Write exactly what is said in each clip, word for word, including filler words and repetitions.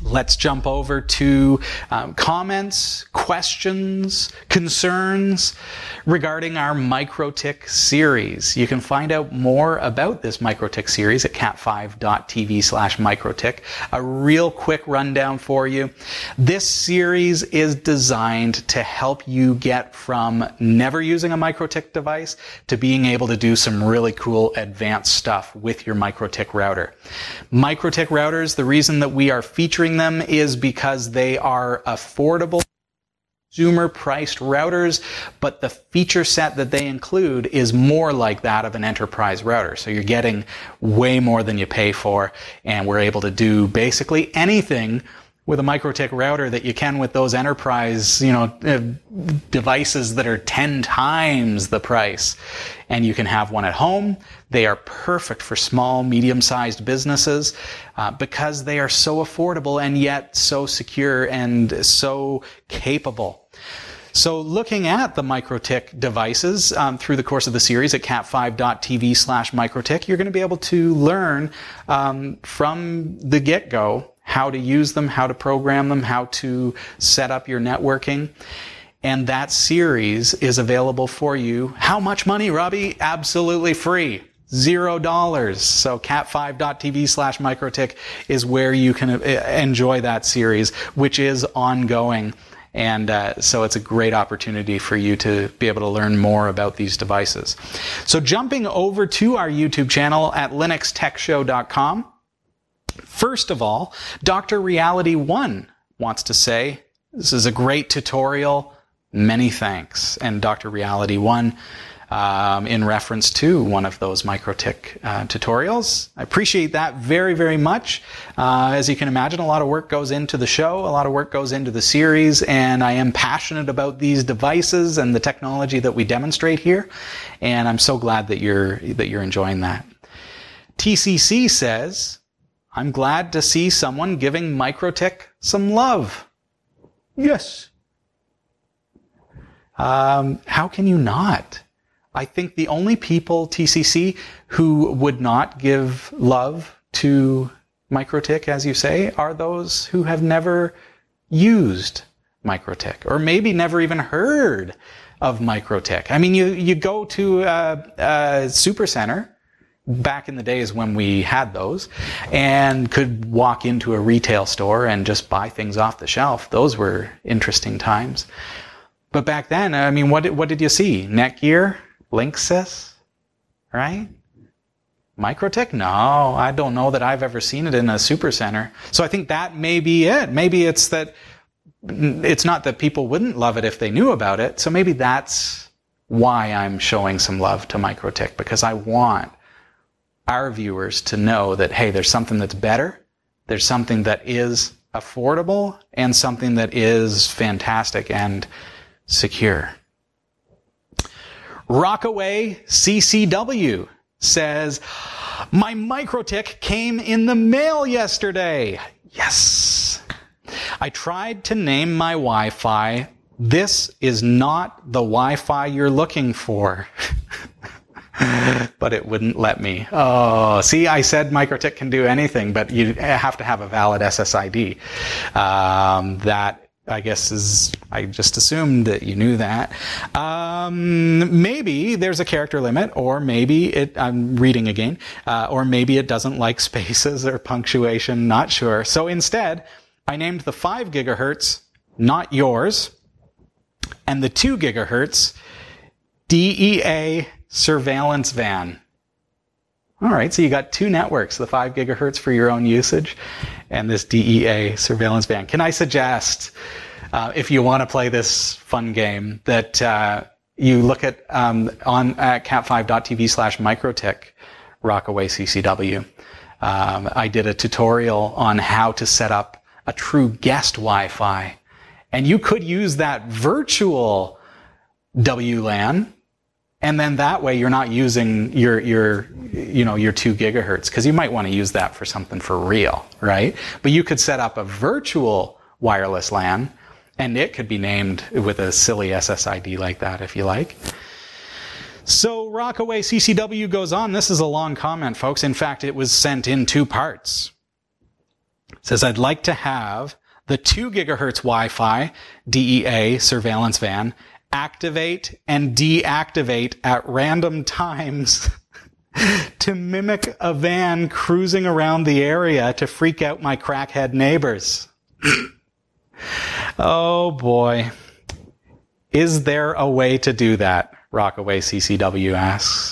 let's jump over to um, comments, questions, concerns regarding our MikroTik series. You can find out more about this MikroTik series at cat five dot t v slash MikroTik. A real quick rundown for you. This series is designed to help you get from never using a MikroTik device to being able to do some really cool advanced stuff with your MikroTik router. MikroTik routers, the reason that we are featuring them is because they are affordable, consumer-priced routers, but the feature set that they include is more like that of an enterprise router. So you're getting way more than you pay for, and we're able to do basically anything with a MikroTik router that you can with those enterprise, you know, uh, devices that are ten times the price. And you can have one at home. They are perfect for small, medium-sized businesses uh, because they are so affordable and yet so secure and so capable. So looking at the MikroTik devices um, through the course of the series at cat five dot t v slash MikroTik, you're going to be able to learn um, from the get-go how to use them, how to program them, how to set up your networking. And that series is available for you. How much money, Robbie? Absolutely free. Zero dollars. So cat five dot t v slash MikroTik is where you can enjoy that series, which is ongoing. And uh, so it's a great opportunity for you to be able to learn more about these devices. So jumping over to our YouTube channel at linux tech show dot com. First of all, Doctor Reality One wants to say, this is a great tutorial. Many thanks. And Doctor Reality One, um, in reference to one of those MikroTik uh, tutorials. I appreciate that very, very much. Uh, as you can imagine, a lot of work goes into the show, a lot of work goes into the series, and I am passionate about these devices and the technology that we demonstrate here. And I'm so glad that you're that you're enjoying that. T C C says, I'm glad to see someone giving MikroTik some love. Yes. Um, how can you not? I think the only people, T C C, who would not give love to MikroTik, as you say, are those who have never used MikroTik, or maybe never even heard of MikroTik. I mean, you, you go to a, a super center, back in the days when we had those, and could walk into a retail store and just buy things off the shelf. Those were interesting times. But back then, I mean, what did, what did you see? Netgear? Linksys? Right? MikroTik? No, I don't know that I've ever seen it in a supercenter. So I think that may be it. Maybe it's that, it's not that people wouldn't love it if they knew about it. So maybe that's why I'm showing some love to MikroTik, because I want our viewers to know that, hey, there's something that's better, there's something that is affordable, and something that is fantastic and secure. Rockaway C C W says, my MikroTik came in the mail yesterday. Yes. I tried to name my Wi-Fi. This is not the Wi-Fi you're looking for. But it wouldn't let me. Oh, see, I said MikroTik can do anything, but you have to have a valid S S I D. Um, that, I guess, is, I just assumed that you knew that. Um, maybe there's a character limit, or maybe it, I'm reading again, uh, or maybe it doesn't like spaces or punctuation, not sure. So instead, I named the five gigahertz, not yours, and the two gigahertz, D E A surveillance van. All right, so you got two networks, the five gigahertz for your own usage and this D E A surveillance van. Can I suggest, uh, if you want to play this fun game, that uh, you look at um, on at cat five dot t v slash MikroTik, Rockaway C C W. Um, I did a tutorial on how to set up a true guest Wi-Fi, and you could use that virtual W LAN. And then that way you're not using your, your, you know, your two gigahertz, because you might want to use that for something for real, right? But you could set up a virtual wireless LAN, and it could be named with a silly S S I D like that if you like. So Rockaway C C W goes on. This is a long comment, folks. In fact, it was sent in two parts. It says, I'd like to have the two gigahertz Wi-Fi D E A surveillance van activate and deactivate at random times to mimic a van cruising around the area to freak out my crackhead neighbors. Oh boy. Is there a way to do that? Rockaway C C W asks.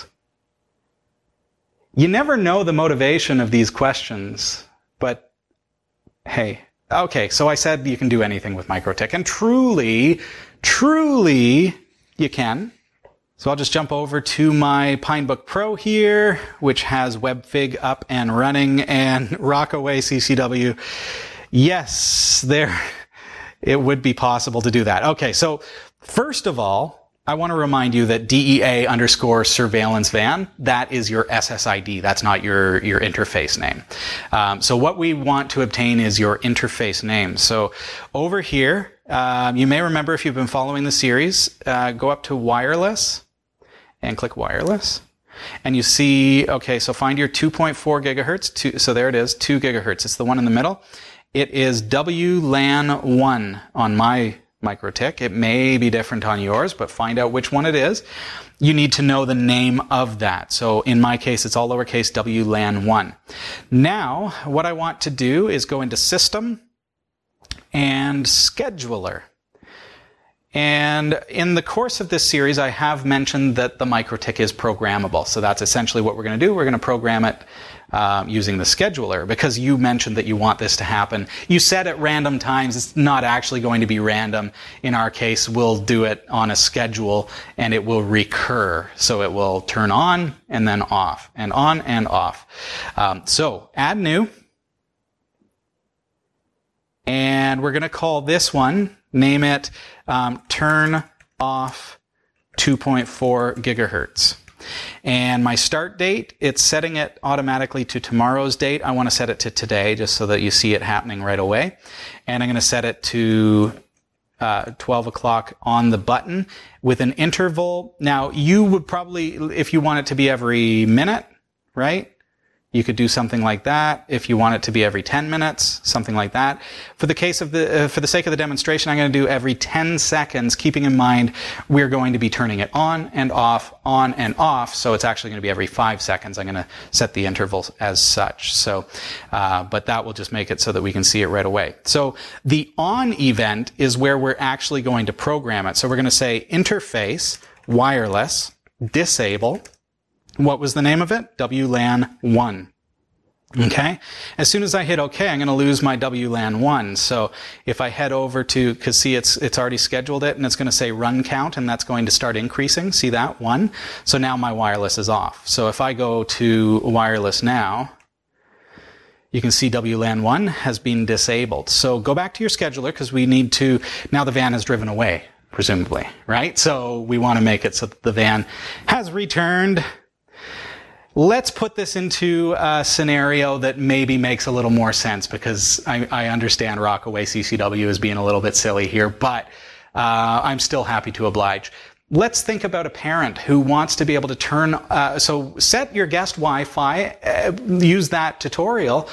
You never know the motivation of these questions, but hey, okay, so I said you can do anything with MikroTik, and truly, truly, you can. So I'll just jump over to my Pinebook Pro here, which has WebFig up and running, and Rockaway C C W. Yes, there, it would be possible to do that. Okay, so first of all, I want to remind you that D E A underscore surveillance van, that is your S S I D. That's not your, your interface name. Um, so what we want to obtain is your interface name. So over here, um, you may remember if you've been following the series, uh, go up to wireless and click wireless. And you see, okay, so find your two point four gigahertz. Two, so there it is, two gigahertz. It's the one in the middle. It is W LAN one on my MikroTik. It may be different on yours, but find out which one it is. You need to know the name of that. So in my case, it's all lowercase W LAN one. Now, what I want to do is go into System and Scheduler. And in the course of this series, I have mentioned that the MikroTik is programmable. So that's essentially what we're going to do. We're going to program it um, using the scheduler, because you mentioned that you want this to happen. You said at random times. It's not actually going to be random. In our case, we'll do it on a schedule, and it will recur. So it will turn on and then off, and on and off. Um, so add new. And we're going to call this one, name it um, turn off two point four gigahertz. And my start date, it's setting it automatically to tomorrow's date. I want to set it to today just so that you see it happening right away. And I'm going to set it to uh, twelve o'clock on the button with an interval. Now, you would probably, if you want it to be every minute, right? You could do something like that. If you want it to be every ten minutes, something like that. For the case of the, uh, for the sake of the demonstration, I'm going to do every ten seconds, keeping in mind we're going to be turning it on and off, on and off. So it's actually going to be every five seconds. I'm going to set the intervals as such. So, uh, but that will just make it so that we can see it right away. So the on event is where we're actually going to program it. So we're going to say interface wireless disable. What was the name of it? W LAN one. Okay? As soon as I hit OK, I'm going to lose my W LAN one. So if I head over to, because see, it's it's already scheduled it, and it's going to say run count, and that's going to start increasing. See that? One. So now my wireless is off. So if I go to wireless now, you can see W LAN one has been disabled. So go back to your scheduler, because we need to, now the van has driven away, presumably, right? So we want to make it so that the van has returned. Let's put this into a scenario that maybe makes a little more sense, because I, I understand Rockaway C C W is being a little bit silly here, but uh, I'm still happy to oblige. Let's think about a parent who wants to be able to turn, uh, so set your guest Wi-Fi, uh, use that tutorial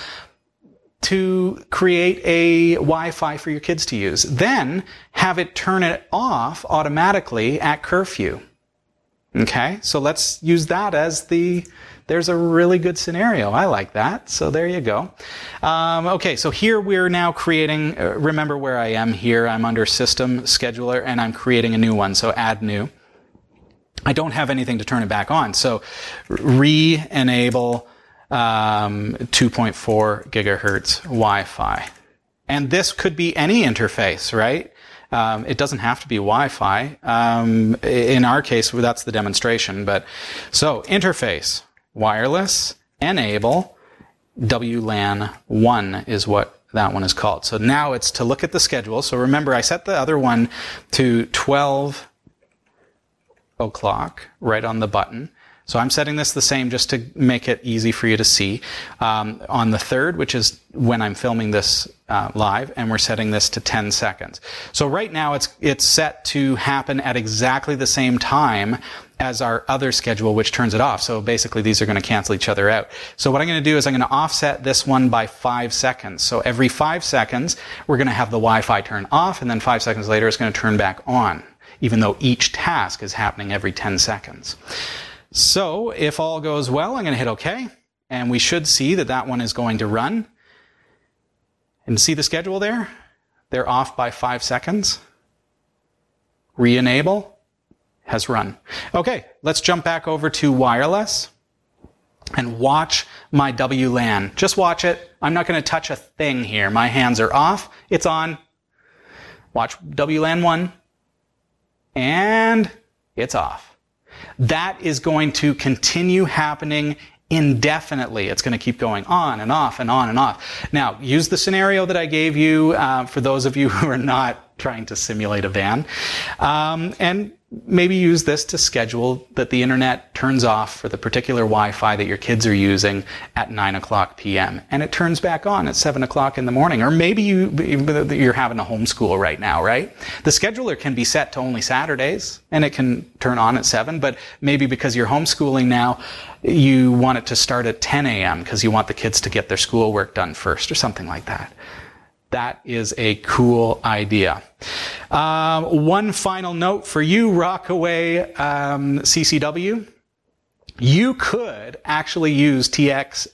to create a Wi-Fi for your kids to use. Then have it turn it off automatically at curfew. Okay, so let's use that as the, there's a really good scenario. I like that. So there you go. Um, okay, so here we're now creating, uh, remember where I am here. I'm under System, Scheduler, and I'm creating a new one. So add new. I don't have anything to turn it back on. So re-enable um, two point four gigahertz Wi-Fi. And this could be any interface, right? Um, it doesn't have to be Wi-Fi. Um, in our case, that's the demonstration. But so interface, wireless, enable, W LAN one is what that one is called. So now it's to look at the schedule. So remember, I set the other one to twelve o'clock right on the button. So I'm setting this the same just to make it easy for you to see. Um, on the third, which is when I'm filming this uh, live, and we're setting this to ten seconds. So right now it's it's set to happen at exactly the same time as our other schedule, which turns it off. So basically these are going to cancel each other out. So what I'm going to do is I'm going to offset this one by five seconds. So every five seconds, we're going to have the Wi-Fi turn off, and then five seconds later it's going to turn back on, even though each task is happening every ten seconds. So if all goes well, I'm going to hit OK, and we should see that that one is going to run. And see the schedule there? They're off by five seconds. Re-enable has run. Okay, let's jump back over to wireless and watch my W LAN. Just watch it. I'm not going to touch a thing here. My hands are off. It's on. Watch W LAN one. And it's off. That is going to continue happening indefinitely. It's going to keep going on and off and on and off. Now, use the scenario that I gave you uh, for those of you who are not trying to simulate a van. Um, and maybe use this to schedule that the internet turns off for the particular Wi-Fi that your kids are using at nine o'clock p.m. and it turns back on at seven o'clock in the morning. Or maybe you, you're having a homeschool right now, right? The scheduler can be set to only Saturdays and it can turn on at seven, but maybe because you're homeschooling now, you want it to start at ten a.m. because you want the kids to get their schoolwork done first or something like that. That is a cool idea. Um, one final note for you, Rockaway um, C C W. You could actually use T X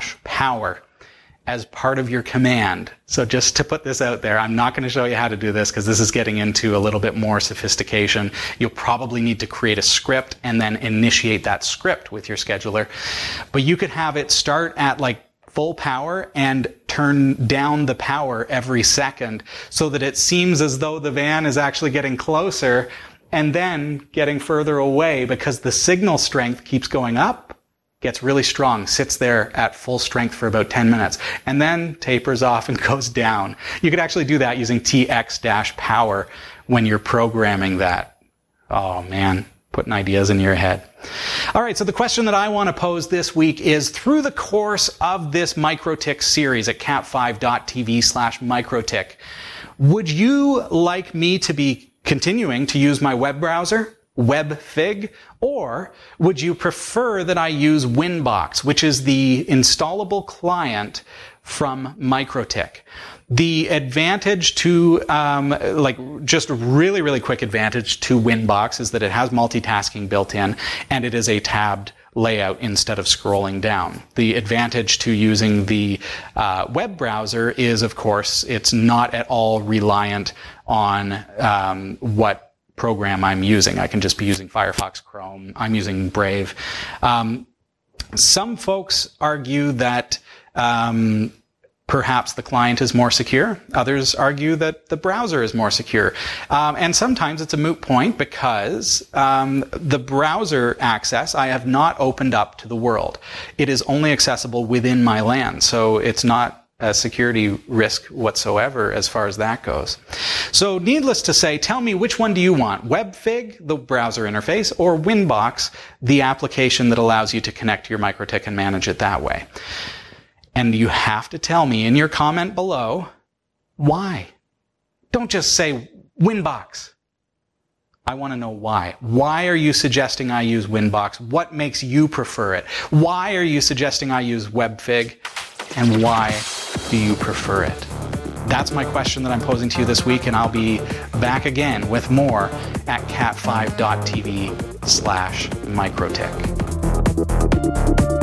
power as part of your command. So just to put this out there, I'm not going to show you how to do this because this is getting into a little bit more sophistication. You'll probably need to create a script and then initiate that script with your scheduler. But you could have it start at like full power and turn down the power every second so that it seems as though the van is actually getting closer and then getting further away because the signal strength keeps going up, gets really strong, sits there at full strength for about ten minutes, and then tapers off and goes down. You could actually do that using T X power when you're programming that. Oh man, putting ideas in your head. All right, so the question that I want to pose this week is, through the course of this MikroTik series at cat five dot t v slash MikroTik, would you like me to be continuing to use my web browser, WebFig, or would you prefer that I use Winbox, which is the installable client from MikroTik? The advantage to, um, like, just really, really quick advantage to Winbox is that it has multitasking built in, and it is a tabbed layout instead of scrolling down. The advantage to using the uh, web browser is, of course, it's not at all reliant on um, what program I'm using. I can just be using Firefox, Chrome. I'm using Brave. Um, some folks argue that um, perhaps the client is more secure. Others argue that the browser is more secure. Um, and sometimes it's a moot point because um, the browser access I have not opened up to the world. It is only accessible within my LAN, so it's not a security risk whatsoever as far as that goes. So needless to say, tell me, which one do you want? WebFig, the browser interface, or Winbox, the application that allows you to connect to your MikroTik and manage it that way? And you have to tell me in your comment below why. Don't just say Winbox. I want to know why. Why are you suggesting I use Winbox? What makes you prefer it? Why are you suggesting I use WebFig? And why do you prefer it? That's my question that I'm posing to you this week, and I'll be back again with more at cat five dot t v slash MikroTik.